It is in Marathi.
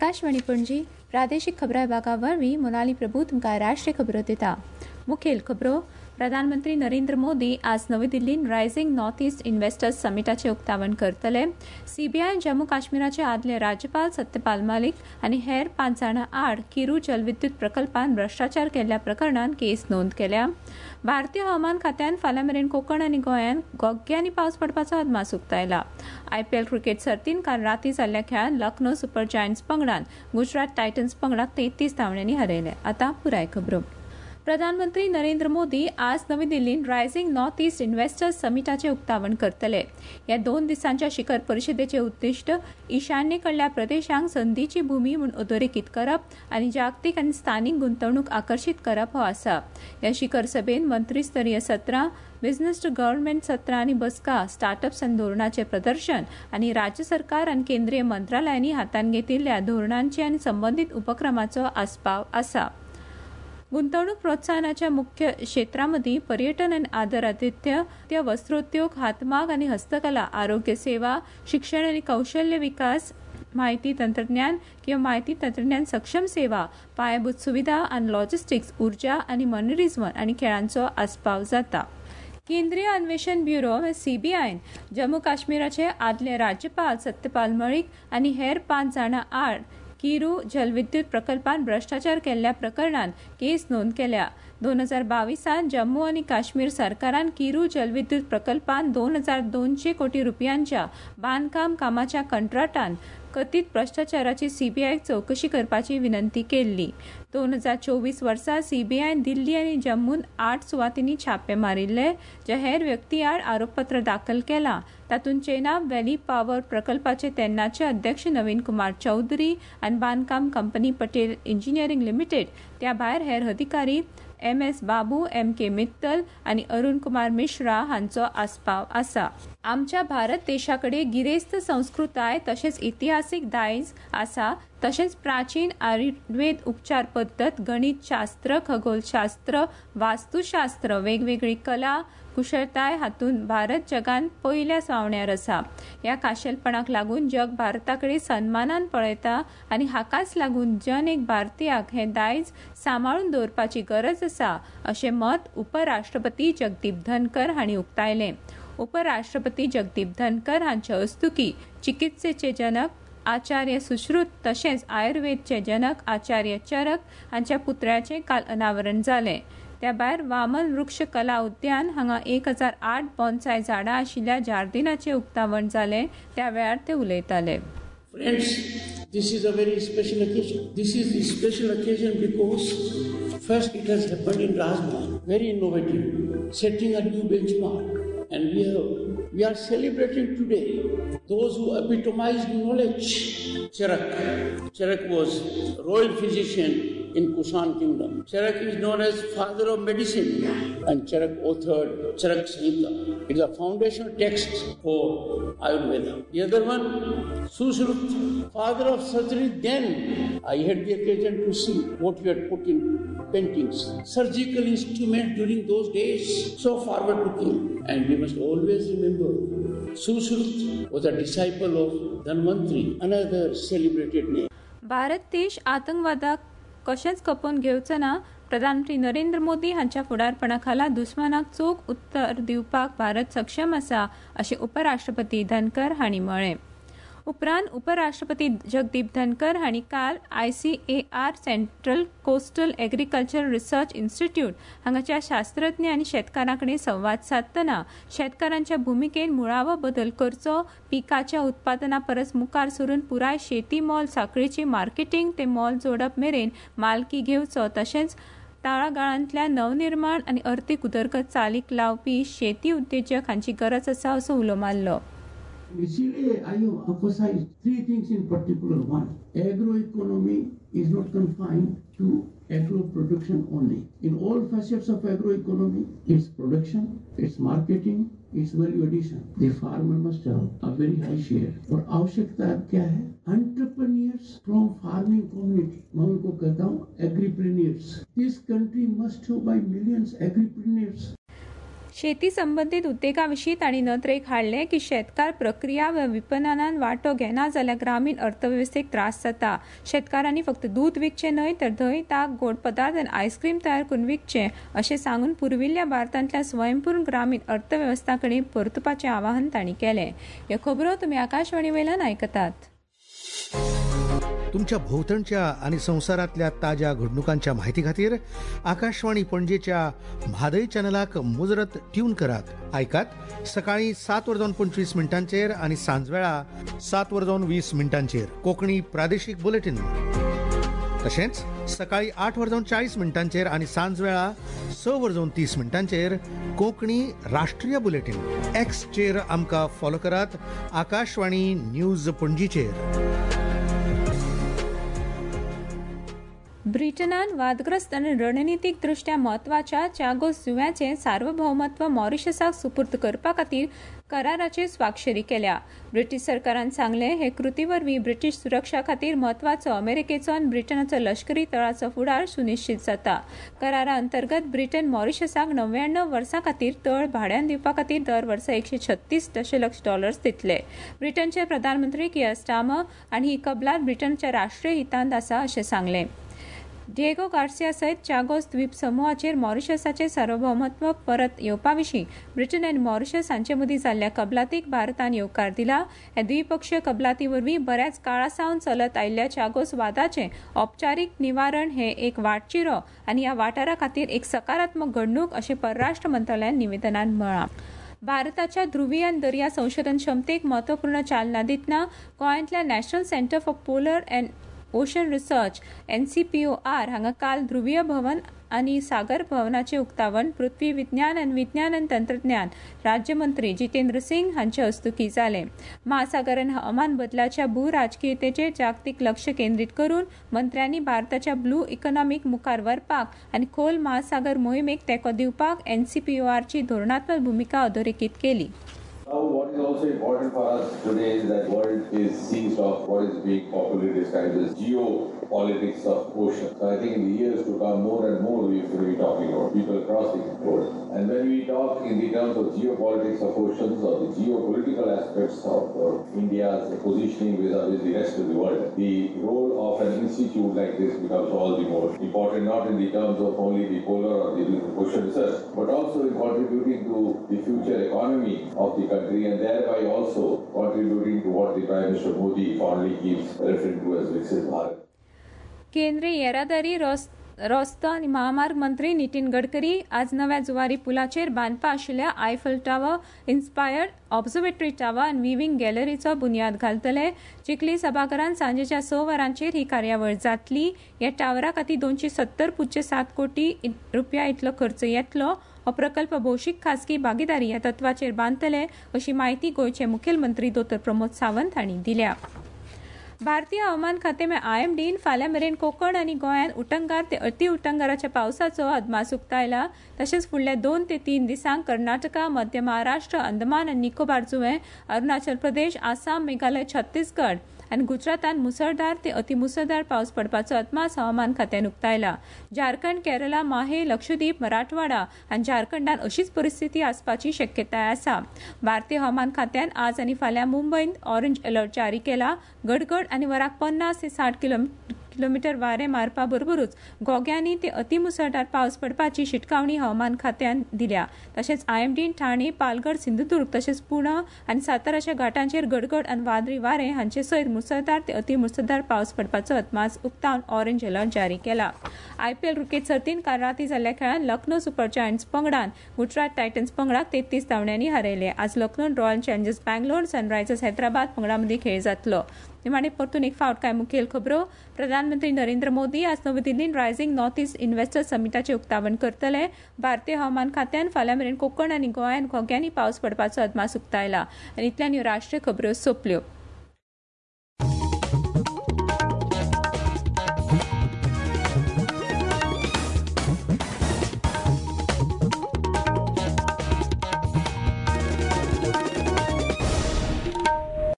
आकाशवाणी पणजी प्रादेशीक खबरां विभागा वरवीं मोनाली प्रभू तुमकां राष्ट्रीय खबरो दिता। मुखेल खबरो प्रधानमंत्री नरेंद्र मोदी आज नवी दिल्लीन रायझिंग नॉर्थ ईस्ट इन्व्हेस्टर्स समिटाचे उक्तावण करतले। सीबीआय जम्मू काश्मीराचे आदले राज्यपाल सत्यपाल मलिक आनी हेर 5 जाणां आड किरू जलविद्युत प्रकल्पान भ्रष्टाचार केल्ल्या प्रकरणात केस नोंद केल्या। भारतीय हवामान खात्यान फाल्यां मेरेन कोंकण आनी गोंयान गोग्यांनी पावस पडपाचो अदमास उक्तायला। आयपीएल क्रिकेट सर्तीन काल रातीं जाल्ल्या खेळान लखनौ सुपर जायंट्स पंगडान गुजरात टायटन्स पंगडाक 33 धांवड्यांनी हारयले। आतां पुराय खबरो। प्रधानमंत्री नरेंद्र मोदी आज नवी दिल्लीन रायझिंग नॉर्थ ईस्ट इन्व्हेस्टर्स समिटाचे उक्तावण करतले। ह्या 2 दिसांच्या शिखर परिशदेचे उद्दिष्ट ईशान्येकडल्या प्रदेशांक संधीची भूमी म्हूण अधोरेखित करप आनी जागतीक आनी स्थानीक गुंतवणूक आकर्षित करप हो आसा। ह्या शिखर सभेत मंत्रीस्तरीय सत्रां, बिझनेस टू गव्हर्नमेंट सत्रां आनी बसका, स्टार्टअप्स आनी धोरणाचें प्रदर्शन आनी राज्य सरकार आनी केंद्रीय मंत्रालयांनी हातान घेतिल्ल्या धोरणांचे आनी संबंधीत उपक्रमांचो आस्पाव आसा। गुंतवणूक प्रोत्साहनाच्या मुख्य क्षेत्रांमदी पर्यटन आनी आदरातिथ्य, वस्त्रोद्योग, हातमाग आनी हस्तकला, आरोग्य सेवा, शिक्षण आनी कौशल्य विकास, माहिती तंत्रज्ञान किंवा माहिती तंत्रज्ञान सक्षम सेवा, पायाभूत सुविधा आनी लॉजिस्टिक्स, उर्जा आनी मनरिजवण आनी खेळांचो आस्पाव जाता। केंद्रीय अन्वेषण ब्युरो सीबीआयन जम्मू काश्मीराचे आदले राज्यपाल सत्यपाल मलिक आनी हेर 5 जाणां आड किरू जलविद्युत प्रकल्पान भ्रष्टाचार केल्ल्या प्रकरणात केस नोंद केल्या। 2022 जम्मू आनी काश्मीर सरकारान किरू जलविद्युत प्रकल्पान 2200 कोटी रुपयांच्या बांदकाम कामाच्या कंत्राटान कथीत भ्रष्टाचाराची सीबीआयक चौकशी करपाची विनंती केल्ली। 2024 वर्सा सीबीआयन दिल्ली आनी जम्मून 8 सुवातींनी छापे मारिल्ले, जे हेर व्यक्ती आड आरोपपत्र दाखल केला। तातूंत चेनाब व्हॅली पॉवर प्रकल्पाचे तेन्नाचे अध्यक्ष नवीन कुमार चौधरी आनी बांदकाम कंपनी पटेल इंजिनियरिंग लिमिटेड, त्या भायर हेर अधिकारी MS बाबू, MK मित्तल आनी अरुण कुमार मिश्रा हांचो आस्पाव आसा। आमच्या भारत देशाकडे गिरेस्त संस्कृताय तशेंच इतिहासीक दायज आसा, तशेंच प्राचीन आयुर्वेद उपचार पद्दत, गणित शास्त्र, खगोलशास्त्र, वास्तुशास्त्र, वेगवेगळी कला कुशळताय हातून भारत जगान पयल्या पावण्यार आसा। ह्या खाशेलपणाक लागून जग भारताकडे सन्मानान पळयता आनी हाकाच लागून एक भारतीयाक हे दायज सांबाळून दवरपाची गरज आसा, अशें मत उपराष्ट्रपती जगदीप धनकर हांणी उक्तायलें। उपराष्ट्रपती जगदीप धनकर हांचे हस्तुकी चिकित्सेचे जनक आचार्य सुश्रुत तशेंच आयुर्वेदचे जनक आचार्य चरक हांच्या पुतळ्याचें काल अनावरण जालें। त्या भायर वामन वृक्ष कला उद्यान हांगा 1008 बोन्साय झाडां आशिल्ल्या जार्दिनाचें उक्तावण जालें, त्या वेळार ते उलयताले। Friends, this is a very special occasion. This is a special occasion because first it has happened in Rajbhavan, very innovative, setting a new benchmark. And we are celebrating today those who epitomized knowledge. Charak was royal physician in Kushan kingdom. Charak is known as father of medicine, and Charak authored Charak Samhita. It is a foundational text for Ayurveda. The other one, Sushrut, father of surgery. Then I had the occasion to see what you had put in paintings. Surgical instrument during those days, so forward looking. And we must always remember, Sushrut was a disciple of Dhanvantri, another celebrated name. Bharat देश आतंकवादाक कशेंच खपोवन घेवचो ना। प्रधानमंत्री नरेंद्र मोदी हांच्या फुडारपणाखाला दुस्मानाक चोख उत्तर दिवपाक भारत सक्षम आसा, अशें उपराष्ट्रपती धनकर हांणी म्हळें। उपरांत उपराष्ट्रपती जगदीप धनकर हांणी काल ICAR central coastal agriculture research institute हांगाच्या शास्त्रज्ञ आनी शेतकारांकडेन संवाद साधतना शेतकारांच्या भुमिकेन मुळावो बदल करचो, पिकाच्या उत्पादना परस मुखार सरून पुराय शेती मोल साखळीची मार्केटिंग ते मोल जोडप मेरेन मालकी घेवचो, तशेंच तळागाळांतल्या नवनिर्माण आनी अर्थीक उदरगत चालीक लावपी शेती उद्देजक हांची गरज आसा, असो उलो मारलो। Basically, I have emphasized 3 things in particular. One, agroeconomy is not confined to agro production only. In all facets of agroeconomy, its production, its marketing, its value addition, the farmer must have a very high share. और आवश्यकता क्या है? Entrepreneurs from farming community. मैं उनको कहता हूँ agripreneurs. This country must have by millions agripreneurs. शेती संबंधित उद्देगाविशीं तांणी नदरेक हाडलें की शेतकार प्रक्रिया व विपणनान वांटो घेना जाल्यार ग्रामीण अर्थवेवस्थेक त्रास जाता. शेतकारांनी फक्त दूध विकचें न्हय तर धंय, ताक, गोड पदार्थ आनी आयस्क्रीम तयार करून विकचें अशें सांगून पुर्विल्ल्या भारतांतल्या स्वयंपूर्ण ग्रामीण अर्थवेवस्था कडेन परतुपाचें आवाहन तांणी केलें. ह्यो खबरो तुमी आकाशवाणी वयल्यान आयकतात. तुमच्या भोवतणच्या आणि संवसारांतल्या ताज्या घडणुकांच्या म्हायती खातीर आकाशवाणी पणजेच्या म्हादय चॅनलाक मुजरत ट्यून करात. आयकात सकाळी 7:25 आणि सांजवेळा 7:20 कोंकणी प्रादेशीक बुलेटिन. तशेंच सकाळी 8:40 आणि सांजवेळा 6:30 कोंकणी राष्ट्रीय बुलेटिन. एक्सचेर आमकां फॉलो करात. आकाशवाणी न्यूज पणजीचेर. ब्रिटनान वादग्रस्त आनी रणनितीक दृश्ट्या म्हत्वाच्या चागोस जुंव्याचें सार्वभौमत्व मॉरिशसाक सुपूर्द करपा खातीर कराराचेर स्वाक्षरी केल्या. ब्रिटीश सरकारान सांगलें हे कृती वरवीं ब्रिटीश सुरक्षा खातीर म्हत्वाचो अमेरिकेचो आनी ब्रिटनाचो लश्करी तळाचो फुडार सुनिश्चित जाता. करारा अंतर्गत ब्रिटन मॉरिशसाक 99 वर्सां खातीर तळ भाड्यान दिवपा खातीर दर वर्सा $136 दशलक्ष दितले. ब्रिटनचे प्रधानमंत्री कियर स्टार्मर आनी ही कबलात ब्रिटनच्या राष्ट्रीय हितांत आसा अशें सांगलें. डिएगो गार्सिया सयत चागोस द्वीप समूहाचेर मॉरिशसाचें सार्वभौमत्व परत येवपा विशीं ब्रिटन आनी मॉरिशस हांचे मदीं जाल्ल्या कबलातीक भारतान येवकार दिला. ह्या द्विपक्षीय कबलाती वरवीं बऱ्याच काळा सावन चलत आयिल्ल्या चागोस वादाचें औपचारीक निवारण हें एक वाटचिरो आनी ह्या वाठारा खातीर एक सकारात्मक घडणूक अशें परराष्ट्र मंत्रालयान निवेदनांत म्हळां. भारताच्या ध्रुवीय दर्या संशोधन क्षमतेक म्हत्वपूर्ण चालना दितना गोंयांतल्या national centre for polar and ocean research NCPOR हांगा काल ध्रुवीय भवन आनी सागर भवनाचें उक्तावण पृथ्वी विज्ञान आनी तंत्रज्ञान राज्यमंत्री जितेंद्र सिंग हांचे हस्तुकीं जालें. महासागरान हवामान बदलाच्या भूराजकीयतेचेर जागतीक लक्ष केंद्रीत करून मंत्र्यांनी भारताच्या ब्लू इकॉनॉमीक मुखार व्हरपाक आनी खोल महासागर मोहिमेक तेंको दिवपाक NCPOR ची धोरणात्मक भुमिका अधोरेखीत केली. Now, what is also important for us today is that world is seized of what is being popularly described as geopolitics of ocean. So I think in the years to come, more and more we will be talking about people crossing the world. And when we talk in the terms of geopolitics of oceans or the geopolitical aspects of India's positioning vis-a-vis the rest of the world, the role of an institute like this becomes all the more important, not in the terms of only the polar or the ocean research, but also in contributing to the future economy of the country and thereby also contributing to what the Prime Minister Modi fondly keeps referring to as Viksit Bharat. केंद्रीय येरादारी रस्तो आनी महामार्ग मंत्री नितीन गडकरी आज नव्या जुवारी पुलाचेर बांदपा आशिल्ल्या Eiffel tower, inspired observatory tower आनी विविंग गॅलरीचो बुन्याद घालतले. चिखली सभाघरांत सांजेच्या 6 वरांचेर ही कार्यावळ जातली. ह्या टावरा खातीर $270.7 कोटी इतलो खर्च येतलो. हो प्रकल्प भौशीक खासगी भागीदारी ह्या तत्वाचेर बांदतले अशी माहिती गोंयचे मुखेलमंत्री डॉ. प्रमोद सावंत हांणी दिल्या. भारतीय हवामान खातें IMDन फाल्यां मेरेन कोंकण आनी गोंयांत उटंगार ते अति उटंगाराच्या पावसाचो अदमास उक्तायला. तशेंच फुडल्या 2 ते 3 दिसांक कर्नाटका, मध्य महाराष्ट्र, अंदमान आनी निकोबार जुंवे, अरुणाचल प्रदेश, आसाम, मेघालय, छत्तीसगड आनी गुजरातांत मुसळधार ते अतिमुसळधार पावस पडपाचो अदमास हवामान खात्यान उक्तायला. झारखंड, केरला, माहे, लक्षद्वीप, मराठवाडा आनी झारखंडांत अशीच परिस्थिती आसपाची शक्यताय आसा. भारतीय हवामान खात्यान आज आनी फाल्यां मुंबयत ऑरेंज अलर्ट जारी केला. गडगड आनी वराक 50 ते 60 किलोमीटर वारे मारपा बरोबरूच गोग्यांनी ते अतिमुसळधार पावस पडपाची शिटकावणी हवामान खात्यान दिल्या. तशेंच IMDन ठाणे, पालघर, सिंधुदुर्ग तशेंच पुणे आनी साताराच्या घाटांचेर गडगड आनी वादळी वारे हांचे सयत मुसळधार ते अतिमुसळधार पावस पडपाचो अदमास उक्तावन ऑरेंज अलर्ट जारी केला. IPL क्रिकेट सर्तींत काल रातीं जाल्ल्या खेळांत लखनौ सुपर जायंट्स पंगडान गुजरात टायटन्स पंगडाक 33 धांवड्यांनी हारयले. आज लखनौन royal challengers Bangalore, sunrisers Hyderabad पंगडा मदीं खेळ जातलो. निमाणे परतून एक फावट काय मुखेल खबरो. प्रधानमंत्री नरेंद्र मोदी आज नवी दिल्लीन रायझिंग नॉर्थ इस्ट इन्व्हेस्टर्स समिटाचें उक्तावण करतले. भारतीय हवामान खात्यान फाल्यां मेरेन कोंकण आनी गोंयांत घोग्यांनी पावस पडपाचो अदमास उक्तायला. आनी इतल्यान ह्यो राष्ट्रीय खबरो सोंपल्यो.